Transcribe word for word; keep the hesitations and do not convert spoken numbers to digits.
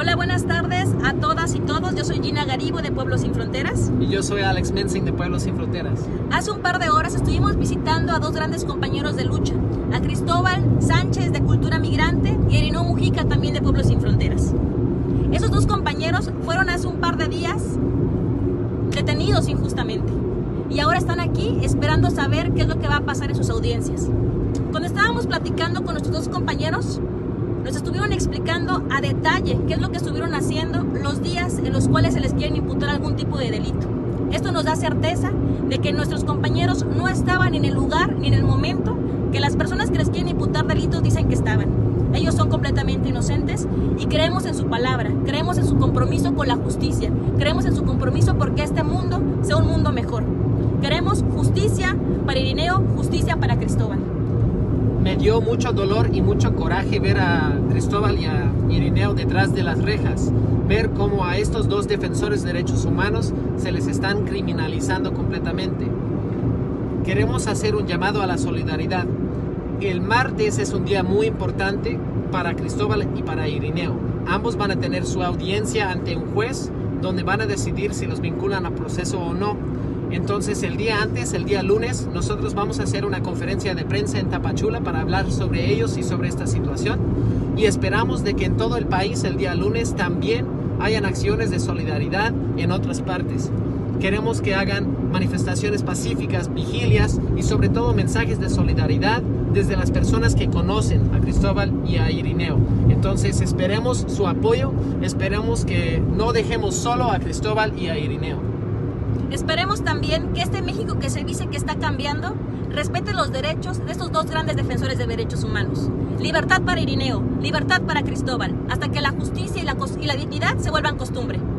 Hola, buenas tardes a todas y todos. Yo soy Gina Garibo de Pueblos Sin Fronteras. Y yo soy Alex Mensing de Pueblos Sin Fronteras. Hace un par de horas estuvimos visitando a dos grandes compañeros de lucha, a Cristóbal Sánchez de Cultura Migrante y a Irineo Mujica también de Pueblos Sin Fronteras. Esos dos compañeros fueron hace un par de días detenidos injustamente y ahora están aquí esperando saber qué es lo que va a pasar en sus audiencias. Cuando estábamos platicando con nuestros dos compañeros, nos estuvieron explicando a detalle qué es lo que estuvieron haciendo los días en los cuales se les quieren imputar algún tipo de delito. Esto nos da certeza de que nuestros compañeros no estaban en el lugar ni en el momento que las personas que les quieren imputar delitos dicen que estaban. Ellos son completamente inocentes y creemos en su palabra, creemos en su compromiso con la justicia, creemos en su compromiso porque este mundo sea un mundo mejor. Queremos justicia para Irineo, justicia para Cristóbal. Me dio mucho dolor y mucho coraje ver a Cristóbal y a Irineo detrás de las rejas, ver cómo a estos dos defensores de derechos humanos se les están criminalizando completamente. Queremos hacer un llamado a la solidaridad. El martes es un día muy importante para Cristóbal y para Irineo. Ambos van a tener su audiencia ante un juez donde van a decidir si los vinculan a proceso o no. Entonces el día antes, el día lunes, nosotros vamos a hacer una conferencia de prensa en Tapachula para hablar sobre ellos y sobre esta situación. Y esperamos de que en todo el país el día lunes también hayan acciones de solidaridad en otras partes. Queremos que hagan manifestaciones pacíficas, vigilias y sobre todo mensajes de solidaridad desde las personas que conocen a Cristóbal y a Irineo. Entonces esperemos su apoyo, esperemos que no dejemos solo a Cristóbal y a Irineo. Esperemos también que este México que se dice que está cambiando respete los derechos de estos dos grandes defensores de derechos humanos. Libertad para Irineo, libertad para Cristóbal, hasta que la justicia y la, y la dignidad se vuelvan costumbre.